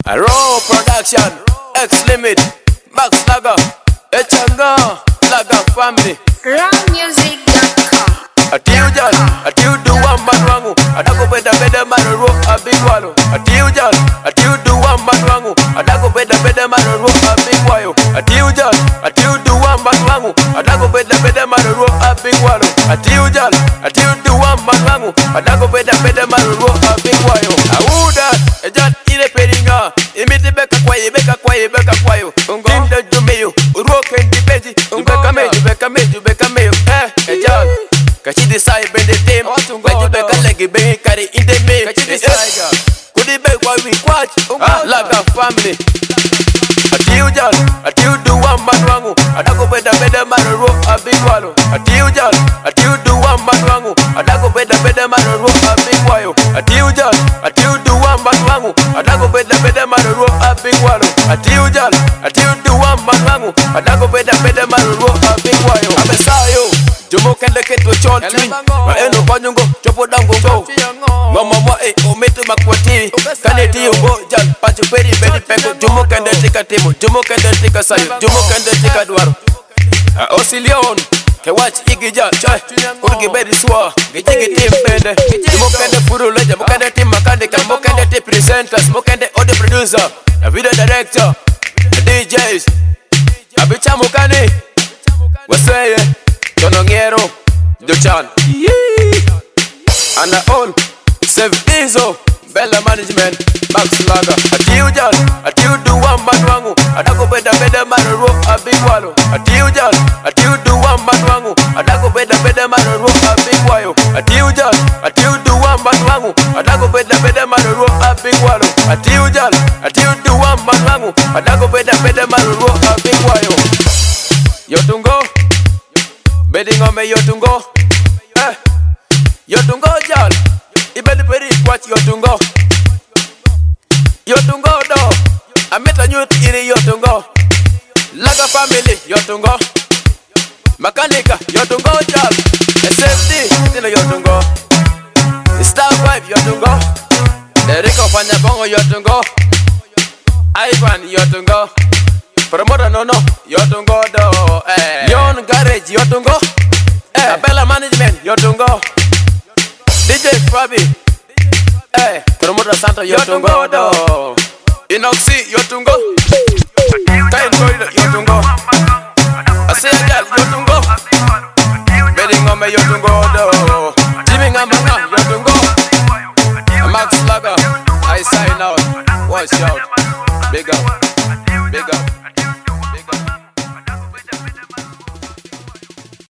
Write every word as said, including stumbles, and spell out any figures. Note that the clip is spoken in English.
A Raw Production, X Limit, Max Laga, Echanga, Laga Family, raw music dot com. Atiu Jan, Atiu Duwa Manwangu, Adako Beda Beda Maro Abigwalo, Atiu Jan, Atiu Duwa Manwangu, Adako Beda Beda Maro Abigwayo, Atiu Jan, Atiu Duwa Manwangu, Adako Beda Beda Maro Abigwalo, Atiu Jan, Atiu Duwa Manwangu, Adako Beda Beda Maro Abigwayo, Auda, Ejan Ile Peringa, Imiti Beka Kwaye, Beka Kwaye, Beka Kwayo, Ungonda Jumeyo, Uroke Ndipeji, Umbeka Meju, Beka Meju, Beka Meyo, Eh, Ejan. Kachi decide bend the team. When you make a leggy bang carry in the mail. Kachi decide. Could it be why we watch? Like a family. Atiu Jan, Atiu Duwa Manwangu, Adako Beda Beda Maro Abigwalo. Atiu Jan, Atiu Duwa Manwangu, Adako Beda Beda Maro Abigwayo. Atiu Jan, Atiu Duwa Manwangu, Adako Beda Beda Maro Abigwalo. Atiu Jan, Atiu Duwa Manwangu, Adako Beda Beda Maro Abigwayo. Abesayo. Jomo kende keto chonti ma eno banyongo chopo dango go mama mo e o meto makwati kaneti yongo jan pachu peri bedi peko jomo kende tika timo jomo kende tika sayo jomo kende tika dwaro osilion ke watch igija chai urgi bedi swa gijigi tim bende jomo kende furu le jomo kende tim makande jomo kende te presenters mo kende audio producer a video director D Js abicha mukani waseye Tonongero, Dochan, and I own Save Izo, Bella Management, Max Laga. Atiu Jan, Atiu Duwa Manwangu, Adako Beda Beda Maro Abigwalo. Atiu Jan, Atiu Duwa Manwangu, Adako Beda Beda Maro Abigwayo. Atiu Jan, Atiu Duwa Manwangu, Adako Beda Beda Maro Abigwalo. Atiu Jan, Atiu Duwa Manwangu, Adako Beda Beda Maro Abigwayo. Yotungo. Bedding on me, yotungo, eh, yotungo, y'all. Ibeli peri kwat yotungo, yotungo do. I met a new iri yotungo, Laga family yotungo, Makanika yotungo, y'all. S F D tina yotungo, Star Five yotungo, Deriko Fanyabongo yotungo, Ivan yotungo. Promoter no no, yotungo do, eh. Yon garage yotungo, eh. Bella Management yotungo, D J Fabi, eh. Promoter Santa yotungo do, Inoxi yotungo, Kain Koida yotungo, Asaya yotungo, Bedding on me yotungo do, Jimmy Ngambanga yotungo, Max Laga, I sign out, watch out, big up, big up.